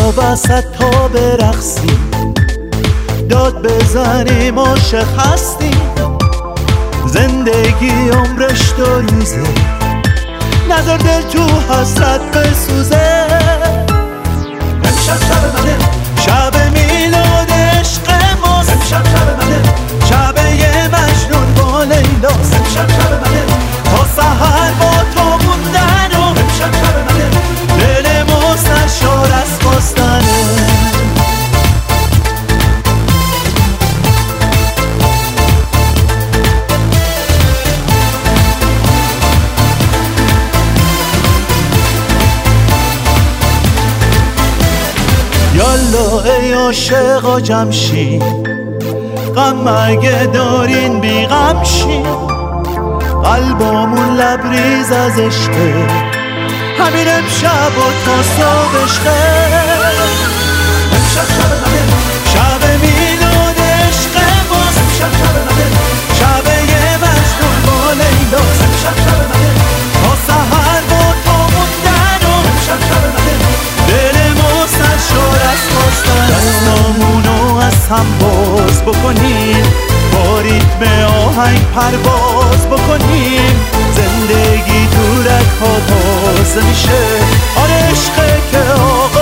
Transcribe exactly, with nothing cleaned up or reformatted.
وسط تا برقصیم، داد بزنیم عاشق هستیم. زندگی عمرش دو روزه، نذار دل تو حسرت بسوزه. امشب شب منه، شب میلاد عشق ماست. امشب شب منه، شب یه مجنون با لیلاست. امشب شب منه، تا سحر با تو موندن و امشب شب منه، دل ما سرشار از خواستنه. یالا ای عاشقا جمع شین، غم اگه دارین بی غم شین. قلبامون لبریز از عشقه، همین امشب و تا صبح عشقه. امشب شب منه، شب میلاد عشق ماست. امشب شب منه، شب یه مجنون با لیلاست. امشب شب منه، تا سحر با تو موندن و امشب شب منه، دل ما سرشار از خواستن. دستامونو از هم باز بکنیم، با ریتم آهنگ پرواز بکنیم. زندگی دورک ها تازه میشه، آره عشقه که آقا